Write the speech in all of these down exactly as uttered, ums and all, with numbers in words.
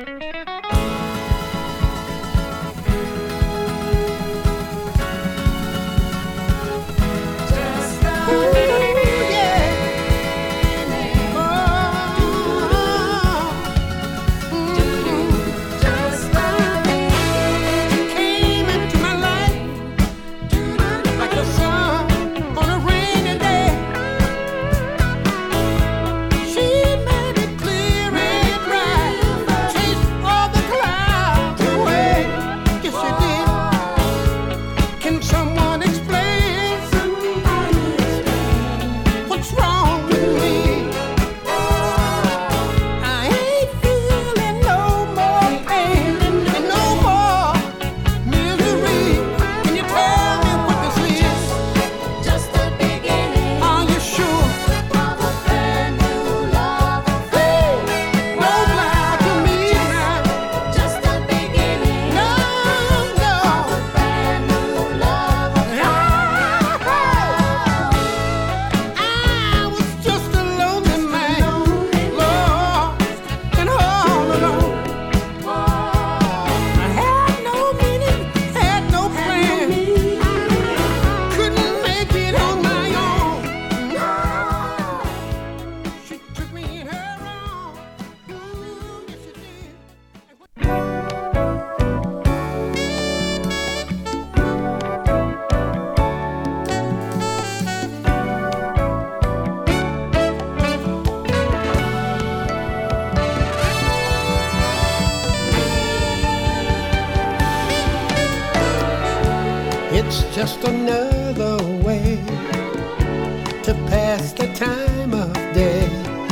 It's just another way to pass the time of day.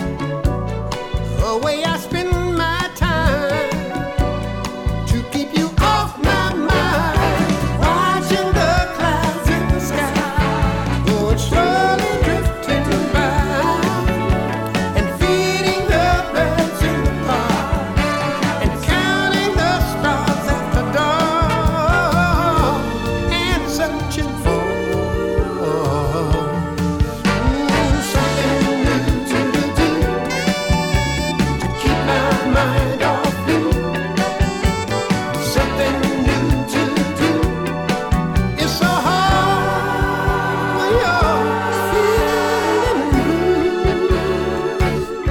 A way I spend my time to keep you off my mind. Watching the clouds in the sky going slowly drifting by, and feeding the birds in the park, and counting the stars after dawn, and searching for ooh, something new to do to keep my mind off you. Something new to do. It's so hard when you're feeling blue.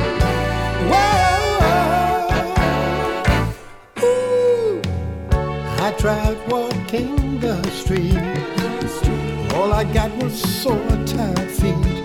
Whoa, ooh. I tried walking the street. All I got was sore, tired feet.